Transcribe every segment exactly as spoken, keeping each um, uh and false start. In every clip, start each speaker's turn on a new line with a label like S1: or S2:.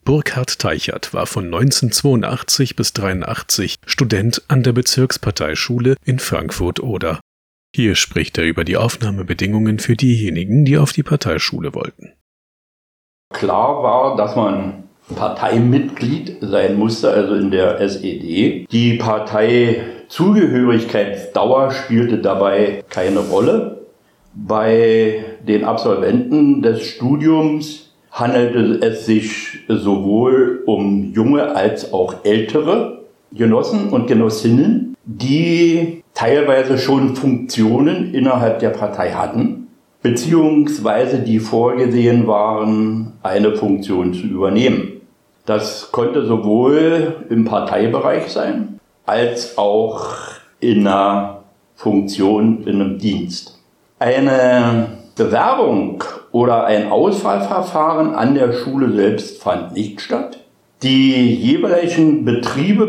S1: Burkhard Teichert war von neunzehnhundertzweiundachtzig bis dreiundachtzig Student an der Bezirksparteischule in Frankfurt-Oder. Hier spricht er über die Aufnahmebedingungen für diejenigen, die auf die Parteischule wollten.
S2: Klar war, dass man Parteimitglied sein musste, also in der S E D. Die Parteizugehörigkeitsdauer spielte dabei keine Rolle. Bei den Absolventen des Studiums handelte es sich sowohl um junge als auch ältere Genossen und Genossinnen, die teilweise schon Funktionen innerhalb der Partei hatten, beziehungsweise die vorgesehen waren, eine Funktion zu übernehmen. Das konnte sowohl im Parteibereich sein, als auch in einer Funktion in einem Dienst. Eine Bewerbung oder ein Auswahlverfahren an der Schule selbst fand nicht statt. Die jeweiligen Betriebe,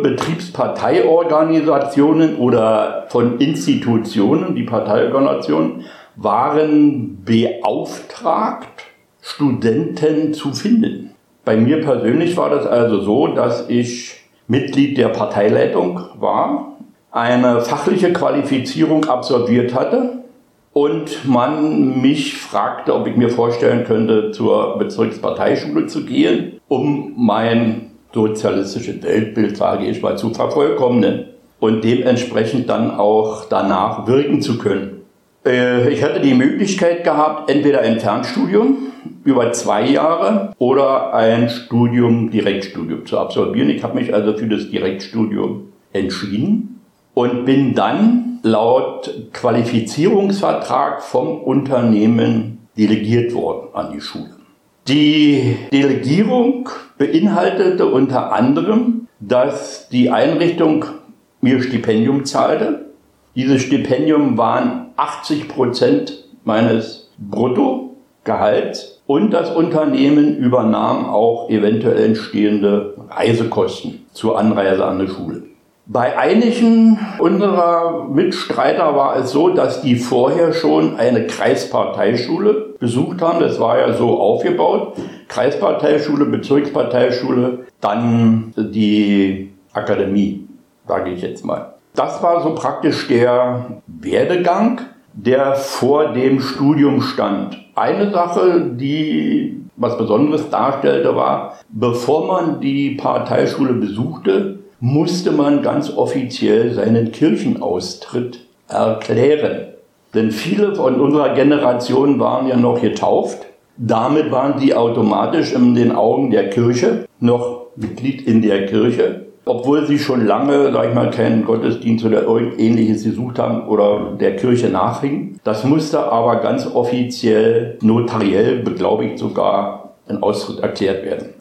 S2: Betriebsparteiorganisationen oder von Institutionen, die Parteiorganisationen, waren beauftragt, Studenten zu finden. Bei mir persönlich war das also so, dass ich Mitglied der Parteileitung war, eine fachliche Qualifizierung absolviert hatte und man mich fragte, ob ich mir vorstellen könnte, zur Bezirksparteischule zu gehen, um mein sozialistisches Weltbild, sage ich mal, zu vervollkommnen und dementsprechend dann auch danach wirken zu können. Ich hatte die Möglichkeit gehabt, entweder ein Fernstudium über zwei Jahre oder ein Studium, Direktstudium zu absolvieren. Ich habe mich also für das Direktstudium entschieden und bin dann laut Qualifizierungsvertrag vom Unternehmen delegiert worden an die Schule. Die Delegierung beinhaltete unter anderem, dass die Einrichtung mir Stipendium zahlte. Dieses Stipendium waren achtzig Prozent meines Bruttogehalts und das Unternehmen übernahm auch eventuell entstehende Reisekosten zur Anreise an die Schule. Bei einigen unserer Mitstreiter war es so, dass die vorher schon eine Kreisparteischule besucht haben. Das war ja so aufgebaut. Kreisparteischule, Bezirksparteischule, dann die Akademie, sage ich jetzt mal. Das war so praktisch der Werdegang, der vor dem Studium stand. Eine Sache, die was Besonderes darstellte, war, bevor man die Parteischule besuchte, musste man ganz offiziell seinen Kirchenaustritt erklären. Denn viele von unserer Generation waren ja noch getauft. Damit waren sie automatisch in den Augen der Kirche noch Mitglied in der Kirche. Obwohl sie schon lange, sag ich mal, keinen Gottesdienst oder irgend Ähnliches gesucht haben oder der Kirche nachhingen. Das musste aber ganz offiziell, notariell, beglaubigt sogar, ein Austritt erklärt werden.